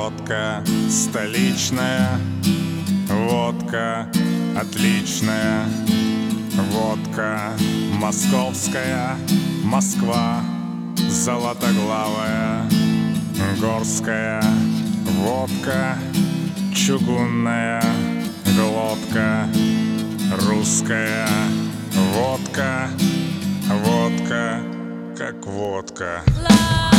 Водка столичная, водка отличная, водка московская, Москва золотоглавая, горская водка, чугунная глотка, русская водка, водка как водка.